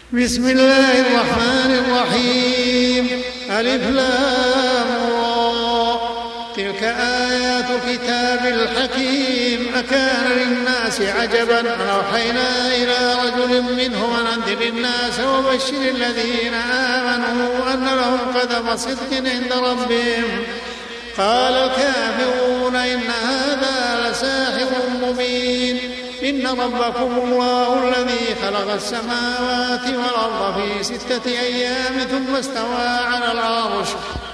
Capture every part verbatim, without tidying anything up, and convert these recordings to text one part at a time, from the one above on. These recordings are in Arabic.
بسم الله الرحمن الرحيم. ألف لام را. تلك آيات الكتاب الحكيم. أكان للناس عجبا أن أوحينا إلى رجل منهم أن أنذر الناس وبشر الذين آمنوا أن لهم قدم صدق عند ربهم. قال الكافرون إن هذا لساحر مبين. إن ربكم الله الذي خلق السماوات والأرض في ستة أيام ثم استوى على العرش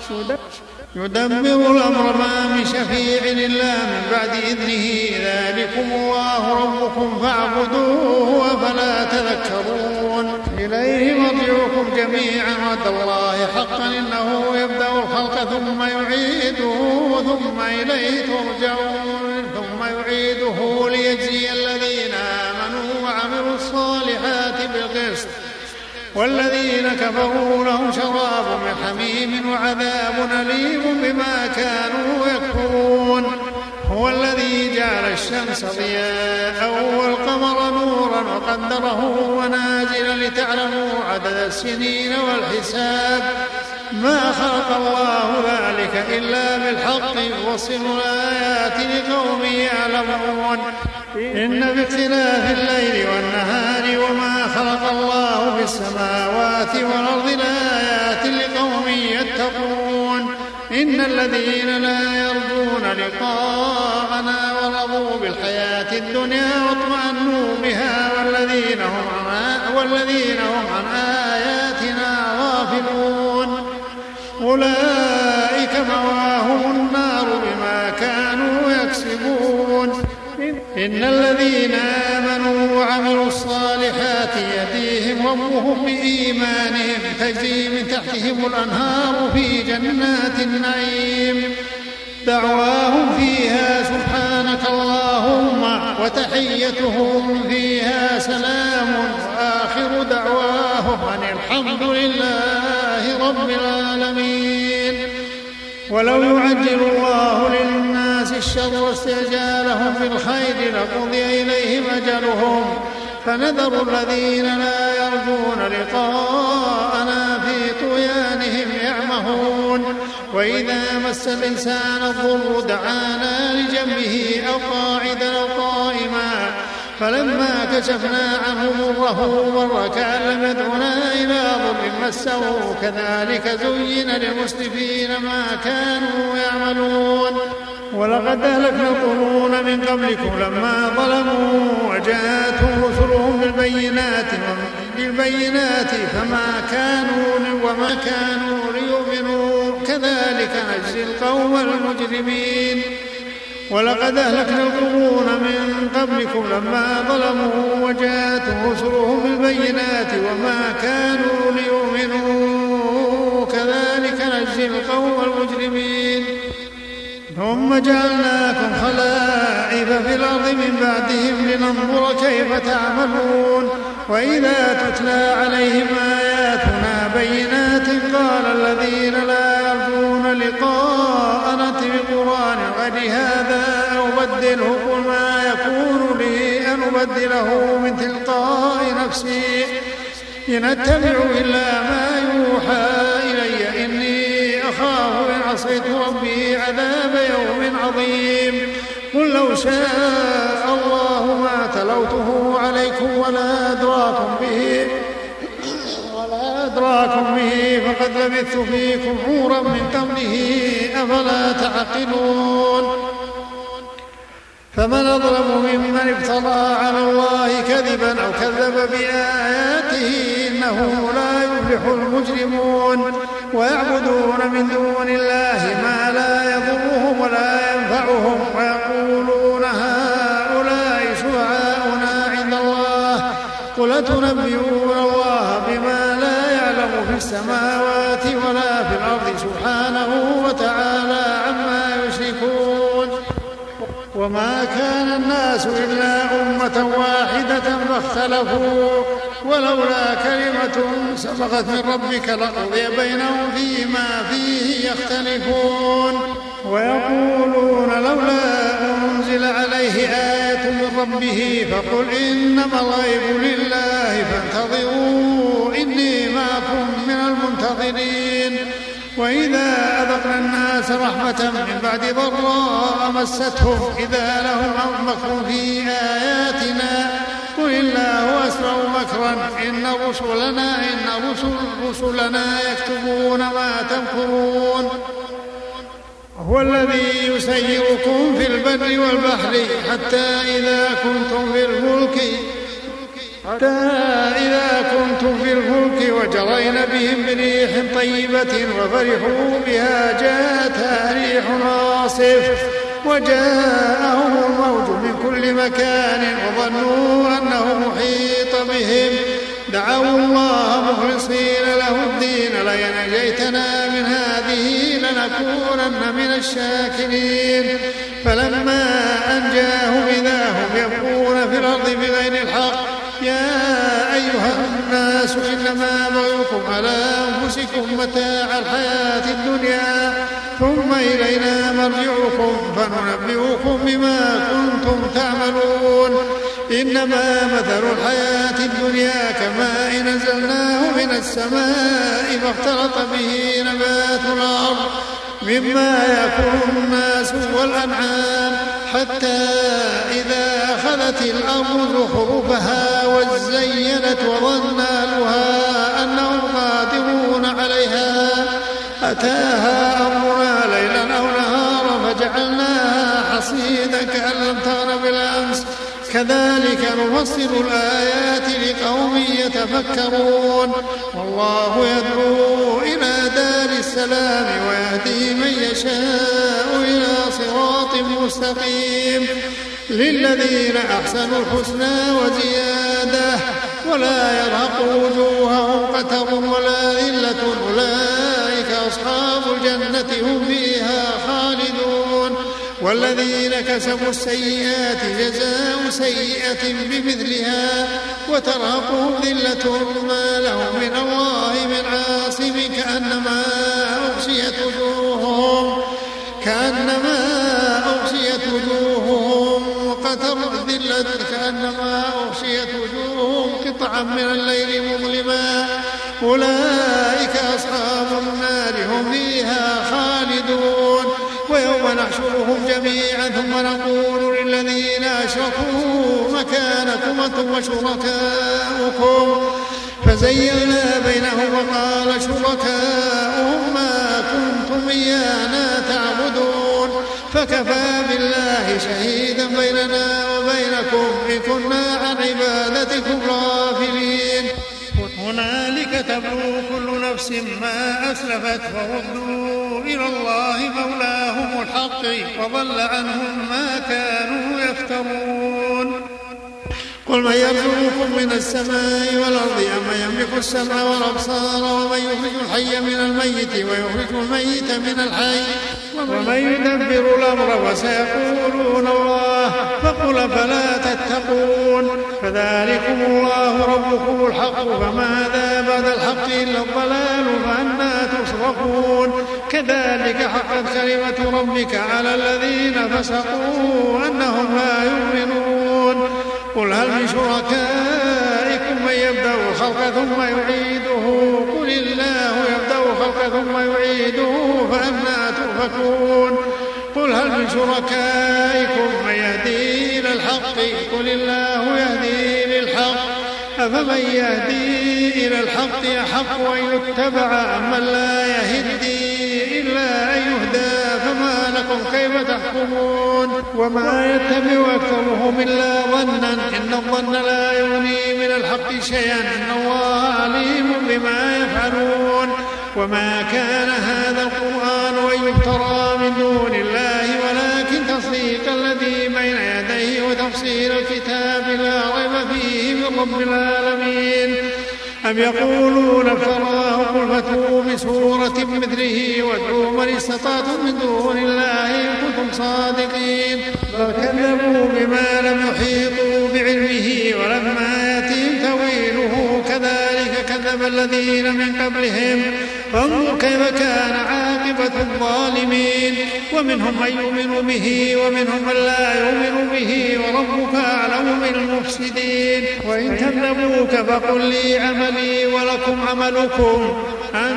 يدبر الأمر ما من شفيع إلا من بعد إذنه. ذلكم الله ربكم فاعبدوه أفلا تذكرون. إليه مرجعكم جميعا وعد الله حقا إنه يبدأ الخلق ثم يعيده ثم إليه ترجعون. ثم يعيده ليجزي الذين آمنوا وعملوا الصالحات بالقسط والذين كفروا لهم شراب من حميم وعذاب أليم بما كانوا يكفرون. هو الذي جعل الشمس ضياء والقمر نورا وقدره منازل لتعلموا عدد السنين والحساب. ما خلق الله ذلك إلا بالحق يفصل الآيات لقوم يعلمون. إن في اختلاف الليل والنهار وما خلق الله في السماوات والأرض لآيات لقوم يتقون. إن الذين لا يرجون لقاءنا ورضوا بالحياة الدنيا واطمأنوا بها والذين هم عن, والذين هم عن آياتنا غافلون أولئك مواهم النار بما كانوا يكسبون. إن الذين آمنوا وعملوا الصالحات يهديهم ربهم بإيمانهم تجري من تحتهم الأنهار في جنات النعيم. دعواهم فيها سبحانك اللهم وتحيتهم فيها سلام وآخر دعواهم أن الحمد لله رب العالمين. ولو يعجل الله للناس الشر واستعجالهم بالخير لقضي إليهم أجلهم فنذر الذين لا يرجون لقاءنا في طغيانهم يعمهون. وإذا مس الإنسان الضر دعانا لجنبه أو قاعدا أو قائما فلما كشفنا عنه ضره مر كأن لم يدعنا إلى ضر مسه كذلك زين للمسرفين ما كانوا يعملون. ولقد أهلكنا القرون من قبلكم لما ظلموا وجاءتهم رسلهم بالبينات بالبينات فما كانوا وما كانوا ليؤمنوا كذلك نجزي القوم المجرمين. ولقد أهلكنا القرون من قبلكم لما ظلموا وجاءتهم رسلهم بالبينات وما كانوا ليؤمنوا كذلك نجزي القوم المجرمين. ثم جعلناكم خلائف في الأرض من بعدهم لننظر كيف تعملون. وإذا تتلى عليهم آياتنا بينات قال الذين لا يرجون لقاءنا ائت بقرآن غير هذا أو بدله قل ما يكون لي أن أبدله من تلقاء نفسي إن أتبع إلا ما يوحى إلي إني أخاف إن عصيت ربي عذاب يوم عظيم. قل لو شاء الله ما تلوته عليكم ولا أدراكم به ولا أدراكم به فقد لبثت فيكم عمرا من قبله أفلا تعقلون. فمن أظلم ممن افترى على الله كذبا أو كذب بآياته إنه لا يفلح المجرمون. ويعبدون من دون الله ما لا يضرهم ولا ينفعهم ويقولون هؤلاء شفعاؤنا عند الله قل أتنبئون الله بما لا يعلم في السماوات ولا في الأرض سبحانه وتعالى عما يشركون. وما كان الناس إلا أمة واحدة فاختلفوا ولولا كلمة سبقت من ربك لقضي بينهم فيما فيه يختلفون. ويقولون لولا أنزل عليه آية من ربه فقل إنما الغيب لله فانتظروا الحاضرين. وإذا أذقنا الناس رحمة من بعد ضراء مستهم إذا لهم مكر في آياتنا قل الله أسرع مكرا إن رسلنا إن رسل رسلنا يكتبون ما تمكرون. هو الذي يسيركم في البر والبحر حتى إذا كنتم في الفلك حتى إذا كنتم في الفلك وجرين بهم بريح طيبة وفرحوا بها جاءتها ريح عاصف وجاءهم الموج من كل مكان وظنوا أنه محيط بهم دعوا الله مخلصين له الدين لئن نجيتنا من هذه لنكونن من الشاكرين. فلما أنجاهم إذا هم يبغون في الأرض بغير الحق يا أيها الناس إنما بغيكم على أنفسكم متاع الحياة الدنيا ثم إلينا مرجعكم فننبئكم بما كنتم تعملون. إنما مثل الحياة الدنيا كماء نزلناه من السماء فاختلط به نبات الأرض مما يأكل الناس والأنعام حتى إذا أخذت الأرض زخرفها وزينت وظن أهلها أنهم قادرون عليها أتاها أمرنا ليلا أو نهارا فجعلناها حصيدا كأن لم تغن بالأمس كذلك نفصل الآيات لقوم يتفكرون. والله يدعو إلى دار السلام ويهدي من يشاء إلى صراط مستقيم. للذين أحسنوا الحسنى وزيادة ولا يرهق وجوههم قتر ولا ذلة أولئك أصحاب الجنة هم فيها خالدون. والذين كسبوا السيئات جزاء سيئة بمثلها وترهقهم ذلة ما لهم من الله من عاصم كأنما أغشيت وجوههم كأنما أغشيت وجوههم قتر ذلة كأنما أغشيت وجوههم قطعا من الليل مظلما أولئك أصحاب النار هم فيها خالدون. ويوم نحشرهم جميعا ثم نقول للذين أشركوا مكانكم أنتم وشركاؤكم فزيّلنا بينهم وقال شركاؤهم ما كنتم إيانا تعبدون فكفى بالله شهيدا بيننا وبينكم إن كنا عن عبادتكم غافلين. هنالك تبلو كل نفس ما أسلفت وردوا إلى الله مولاهم الحق وضل عنهم ما كانوا يفترون. قل من يرزقكم من السماء والأرض أمن يملك السمع والأبصار ومن يخرج الحي من الميت ويخرج الميت من الحي ومن يدبر الأمر وسيقولون الله فقل فلا تتقون. فذلكم الله ربكم الحق فماذا بعد الحق إلا الضلال فأنى تصرفون. كذلك حقت كلمة ربك على الذين فسقوا أنهم لا يؤمنون. قل هل من شركائكم من يبدأ الخلق ثم يعيده قل الله يبدأ الخلق ثم يعيده فأنى تؤفكون. قل هل من شركائكم من يهدي إلى الحق قل الله يهدي للحق أفمن يهدي إلى الحق أحق أن يتبع أمن لا يهدي إلا أن يهدى فما لكم كيف تحكمون. وما يتبع أكثرهم إلا ظنا إن الظن لا يغني من الحق شيئا إن الله عليم بما يفعلون. وما كان هذا القرآن أن يفترى من دون الله ولكن تصديق الذي بين يديه وتفصيل الكتاب لا ريب فيه من رب العالمين. أم يقولون افتراه قل فاتوا بسورة مثله وادعوا من استطعتم من دون الله إن كنتم صادقين. بل كذبوا بما لم يحيطوا بعلمه ولما يأتهم تأويله كذلك كذب الذين من قبلهم فانظر كيف كان عاقبة الظالمين. ومنهم من يؤمن به ومنهم من لا يؤمن به وربك أعلم بالمفسدين. وإن كذبوك فقل لي عملي ولكم عملكم أنتم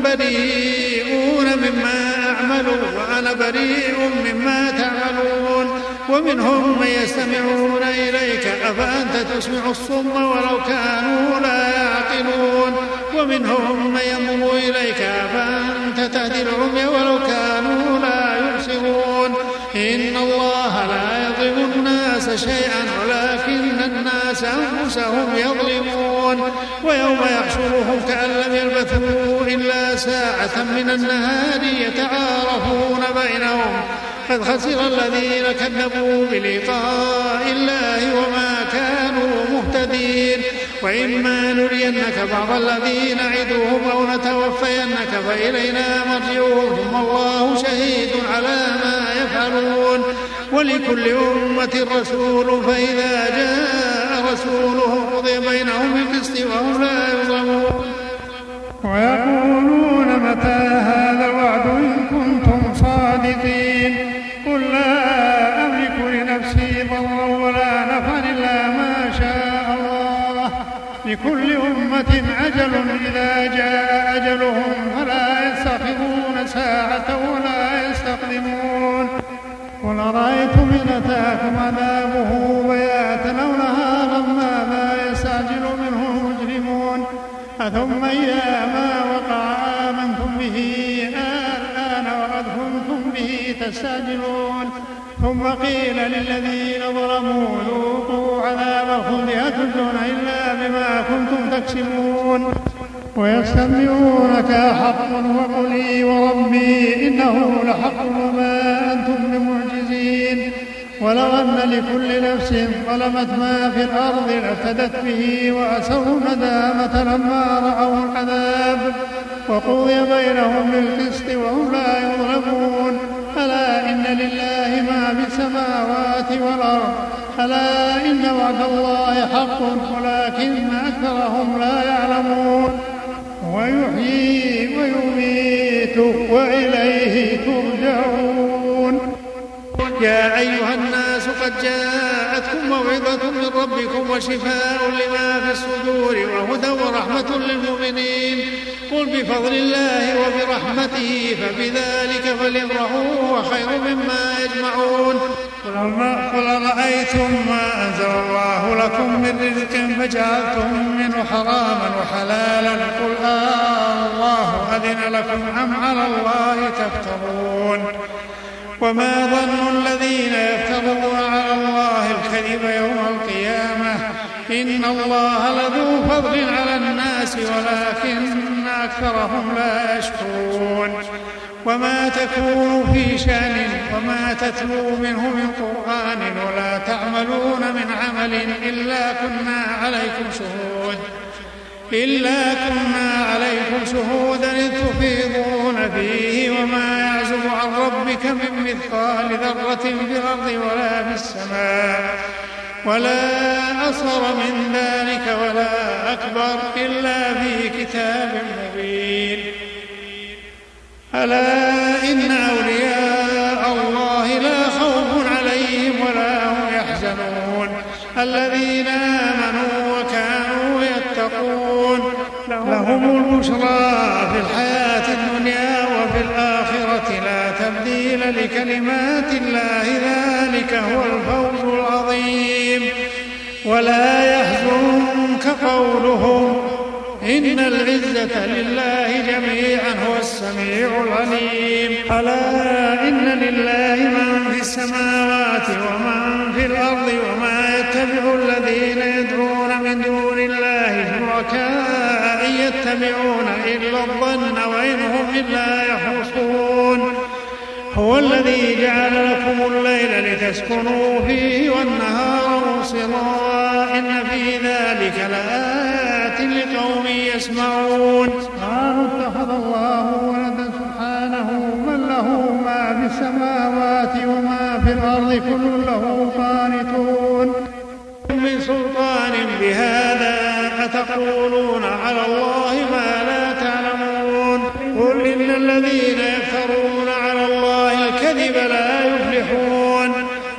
بريئون مما أعمل وأنا بريء مما تعملون ومنهم من يستمعون إليك أفأنت تسمع الصم ولو كانوا لا يعقلون ومنهم من ينظر إليك أفأنت تهدي العمي ولو كانوا لا يبصرون إن الله لا يظلم الناس شيئا ولكن الناس أنفسهم يظلمون ويوم يحشرهم كأن لم يلبثوا إلا ساعة من النهار يتعارفون بينهم قد خسر الذين كذبوا بلقاء الله وما كانوا مهتدين وإما نرينك بعض الذي نعدهم أو نتوفينك فإلينا مرجعهم ثم الله شهيد على ما يفعلون ولكل أمة رسول فإذا جاء رسولهم قضي بينهم بالقسط وهم لا يظلمون ويقولون متى هذا الوعد إن كنتم صادقين قل لا أملك لنفسي ضرا ولا نفعا إلا ما شاء الله لكل أمة أجل إذا جاء أجلهم فلا يستأخرون ساعة ولا يستقدمون قل أرأيتم إن أتاكم عذابه بياتا أو نهارا ماذا يستعجل منه المجرمون أثم إذا ما وقع آمنتم به الآن وقد كنتم به تستعجلون ثم قيل للذين ظلموا ذوقوا عذاب الخلد هل تجزون إلا بما كنتم تكسبون ويستنبئونك أحق وقل إي وربي إنه لحق وما أنتم بمعجزين ولو أن لكل نفس ظلمت ما في الأرض لافتدت به وأسروا الندامة لما رأوا العذاب وقضي بينهم بالقسط وهم لا يظلمون ألا إن لله ما في السماوات والأرض ألا إن وعد الله حق ولكن أكثرهم لا يعلمون ويحيي ويميت وإليه ترجعون يا أيها الناس قد جاءتكم موعظة من ربكم وشفاء لما في الصدور وهدى ورحمة للمؤمنين قل بفضل الله وبرحمته فبذلك فليفرحوا هو خير مما يجمعون قل أرأيتم ما أنزل الله لكم من رزق فجعلتم منه حراما وحلالا قل آه الله أذن لكم أم على الله تفترون وما ظن الذين يفترون على الله الكذب يوم القيامة إن الله لذو فضل على الناس ولكن أكثرهم لا يشكرون وما تكون في شأن وما تتلو منه من قرآن ولا تعملون من عمل إلا كنا عليكم شهود إلا كنا عليكم شهودا إذ تفيضون فيه وما يعزب عن ربك من مثقال ذرة في الأرض ولا في السماء ولا أصغر من ذلك ولا أكبر إلا في كتاب مبين ألا إن أولياء الله لا خوف عليهم ولا هم يحزنون الذين آمنوا وكانوا يتقون لهم البشرى في الحياة الدنيا وفي الآخرة لا تبديل لكلمات الله ذلك هو الفوز العظيم ولا يحزنك قولهم إن العزة لله جميعا هو السميع العليم ألا إن لله من في السماوات ومن في الأرض وما يتبع الذين يدعون من دون الله شركاء يتبعون إلا الظن وإن هم إلا يخرصون هو الذي جعل لكم الليل لتسكنوا فيه والنهار مبصرا إن في ذلك لآيات لقوم يسمعون قالوا اتخذ الله ولدا سبحانه من له ما في السماوات وما في الأرض كل له قانتون من سلطان بهذا أتقولون على الله ما لا تعلمون قل إن الذين يفترون على الله الكذب لا يفلحون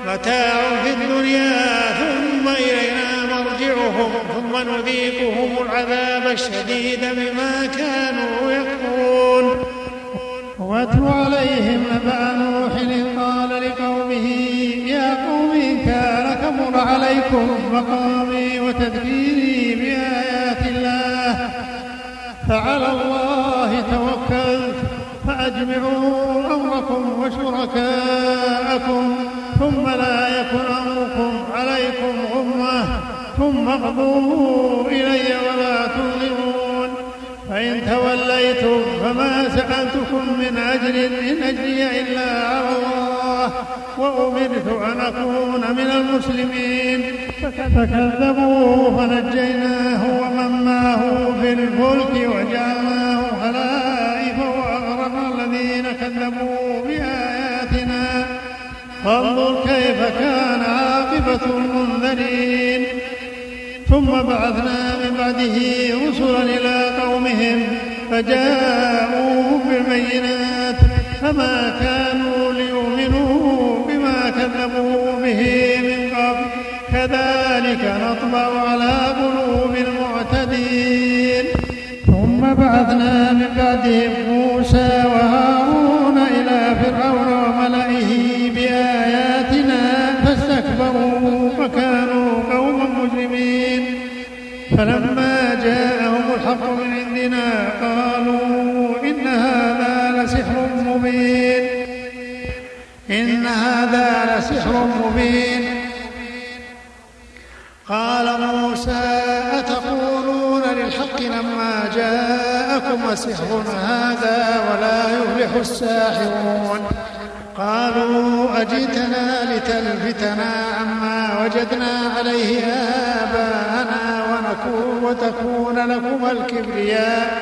متاع في الدنيا ثم إلينا مرجعهم ثم نذيقهم العذاب العذاب الشديد بما كانوا يكفرون. واتل عليهم نبأ نوح إذ قال لقومه يا قوم إن كان كبر عليكم مقامي وتذكيري بآيات الله فعلى الله توكلت فأجمعوا أمركم وشركاءكم ثم لا يكن أمركم عليكم غمة ثم اقضوا إلي ولا تنظرون. فإن توليتم فما سألتكم من أجر إن أجري إلا على الله وأمرت أن أكون من المسلمين. فكذبوه فنجيناه ومن معه في الفلك وجعلناه خلائف وأغرقنا الذين كذبوا بآياتنا فانظر كيف كان عاقبة المنذرين. ثم بعثنا من بعده رسلا إلى قومهم فجاءوهم بالبينات فما كانوا ليؤمنوا بما كذبوا به من قبل كذلك نطبع على قلوب المعتدين. ثم بعثنا من بعدهم موسى وهارون إلى فرعون وملئه بآياتنا فاستكبروا وكانوا قوما مجرمين. فلما جاءهم الحق من عندنا قالوا إن هذا لسحر مبين إن هذا لسحر مبين. قال موسى أتقولون للحق لما جاءكم سحر هذا ولا يفلح الساحرون. قالوا أجئتنا لتلفتنا عما وجدنا عليه آباءنا ونكون وتكون لكم الكبرياء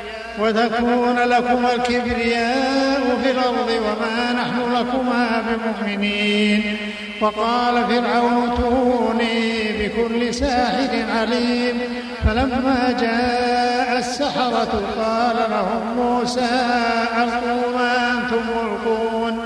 وتكون لكم الكبرياء في الأرض وما نحن لكما بمؤمنين. وقال فرعون ائتوني بكل ساحر عليم. فلما جاء السحرة قال لهم موسى ألقوا ما أنتم ملقون.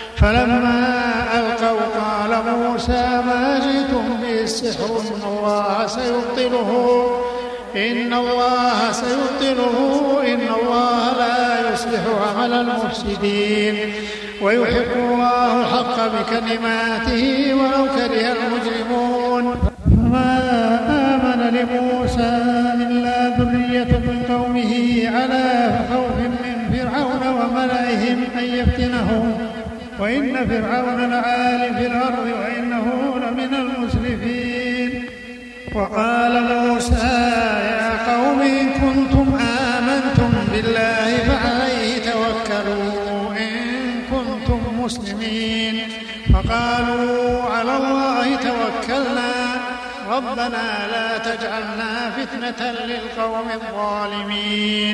فلما ألقوا قال موسى ما جئتم به السحر إن الله سيبطله إن الله سيبطله إن الله لا يصلح عمل المفسدين ويحق الله الحق بكلماته ولو كره المجرمون. فما آمن لموسى إلا ذرية من قومه على خوف من فرعون وملئهم أن يفتنهم وإن فرعون لعال في الأرض وإنه لمن المسرفين. وقال موسى يا قوم إن كنتم آمنتم بالله فعليه توكلوا إن كنتم مسلمين. فقالوا على الله توكلنا ربنا لا تجعلنا فتنة للقوم الظالمين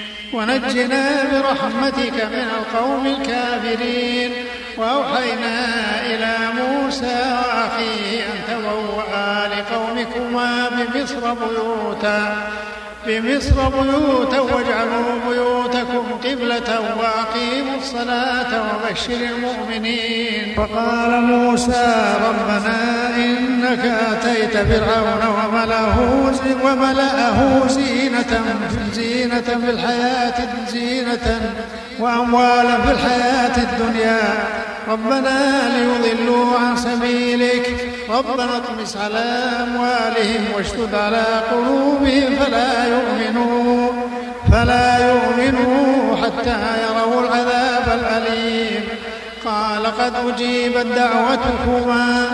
ونجنا برحمتك من القوم الكافرين. وأوحينا إلى موسى وأخيه أن تبوأ لقومكما بمصر بيوتا بمصر بيوتا واجعلوا بيوتكم قبلة وأقيموا الصلاة وبشر المؤمنين. وقال موسى ربنا إنك آتيت فرعون وملأه وملأه زينة زينة في الحياة زينة وأموالا في الحياة الدنيا ربنا ليضلوا عن سبيلك ربنا اطمس على أموالهم واشدد على قلوبهم فلا يؤمنوا فلا يؤمنوا حتى يروا العذاب الأليم. قال قد أجيبت دعوتكما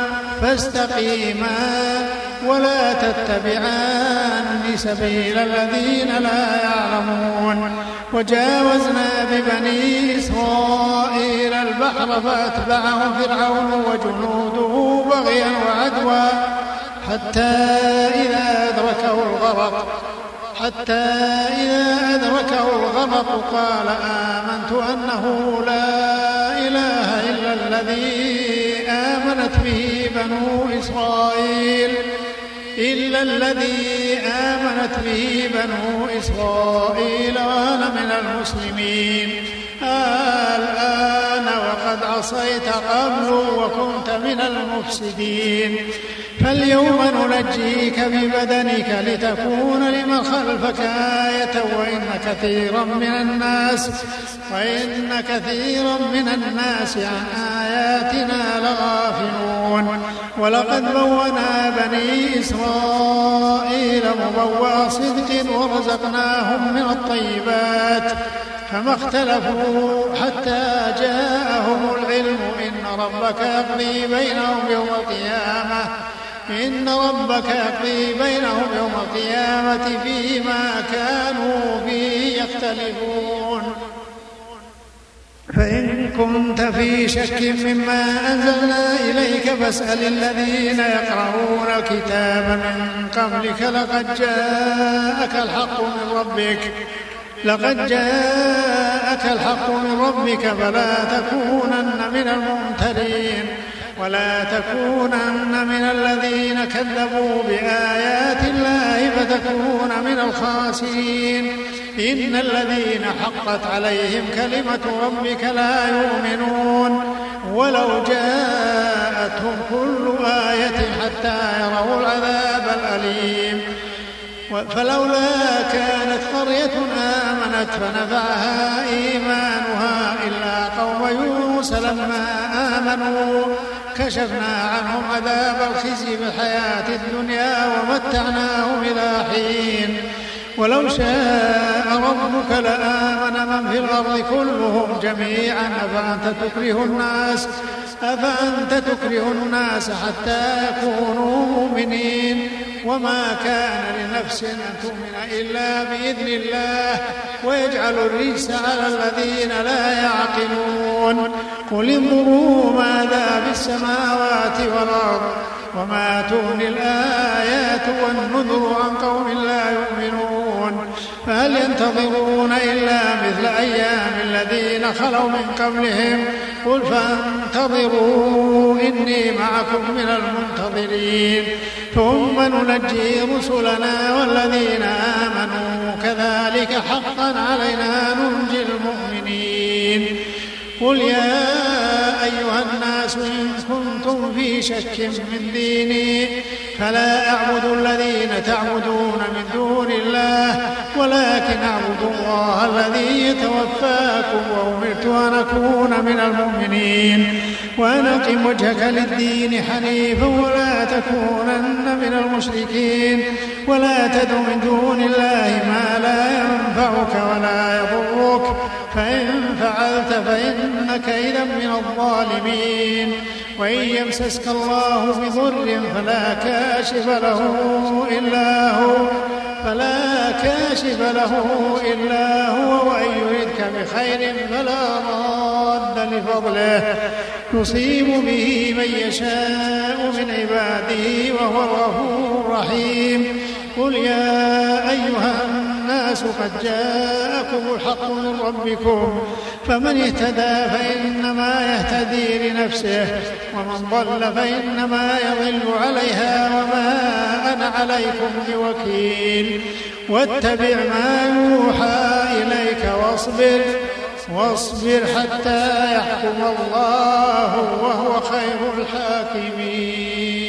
فاستقيما ولا تتبعان سبيل الذين لا يعلمون. وجاوزنا ببني إسرائيل البحر فأتبعهم فرعون وجنوده بغيا وعدوا حتى إذا أدركه الغرق حتى إذا أدركه الغرق قال آمنت أنه لا إله إلا الذي آمنت به بنو إسرائيل إلا الذي آمنت به بنو إسرائيل وأنا من المسلمين. الآن وقد ولقد عصيت قبل وكنت من المفسدين فاليوم ننجيك ببدنك لتكون لمن خلفك آية وإن كثيرا من الناس وإن كثيرا من الناس عن آياتنا لغافلون ولقد بوأنا بني إسرائيل مبوأ صدق ورزقناهم من الطيبات فما اختلفوا حتى جاءهم العلم إن ربك يقضي بينهم يوم القيامة إن ربك يقضي بينهم يوم القيامة فيما كانوا فيه يختلفون فإن كنت في شك مما أنزلنا إليك فاسأل الذين يقرؤون الكتاب من قبلك لقد جاءك الحق من ربك لقد جاءك الحق من ربك فلا تكونن من الممترين ولا تكونن من الذين كذبوا بآيات الله فتكون من الخاسرين إن الذين حقت عليهم كلمة ربك لا يؤمنون ولو جاءتهم كل آية حتى يروا العذاب الأليم فلولا كانت قرية آمنت فنفعها إيمانها إلا قوم يونس لما آمنوا كشفنا عنهم عذاب الخزي في الحياة الدنيا ومتعناهم إلى حين ولو شاء ربك لآمن من في الأرض كلهم جميعا أفأنت تكره الناس أفأنت تكره الناس حتى يكونوا مؤمنين وما كان لنفس أن تؤمن إلا بإذن الله ويجعل الرجس على الذين لا يعقلون قل انظروا ماذا في السماوات والأرض وما تغني الآيات والنذر عن قوم لا يؤمنون فهل ينتظرون إلا مثل أيام الذين خلوا من قبلهم قل فانتظروا إني معكم من المنتظرين ثم ننجي رسلنا والذين آمنوا كذلك حقا علينا ننجي المؤمنين قل يا أيها الناس إن كنتم في شك من ديني فلا أعبد الذين تعبدون من دون الله ولكن أعبد الله الذي يتوفاكم وأمرت أن أكون من المؤمنين وأن أقم وجهك للدين حنيفا ولا تكونن من المشركين ولا تدع من دون الله ما لا ينفعك ولا يضرك فإن فعلت فإنك إذا من الظالمين وإن يمسسك الله بضر فلا كاشف له إلا هو فلا كاشف له إلا هو وإن يردك بخير فلا راد لفضله يصيب به من يشاء من عباده وهو الغفور الرحيم قل يا أيها الناس قد جاءكم الحق من ربكم فمن اهتدى فإنما يهتدي لنفسه ومن ضل فإنما يضل عليها وما أنا عليكم بوكيل واتبع ما يوحى إليك واصبر واصبر حتى يحكم الله وهو خير الحاكمين.